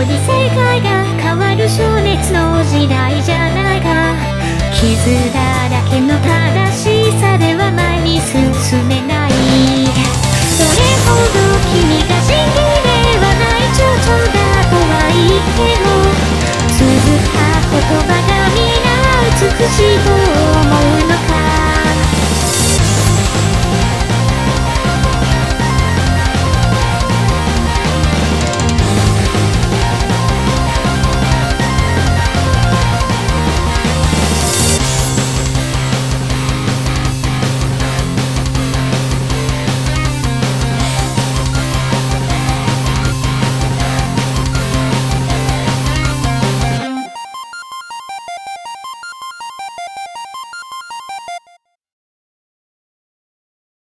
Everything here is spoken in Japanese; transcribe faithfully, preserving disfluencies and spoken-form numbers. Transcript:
に世界が変わる情熱の時代じゃないか。傷だらけの正しさでは前に進めない。どれほど君が真偽ではない蝶々だとは言っても、綴った言葉が皆美しいと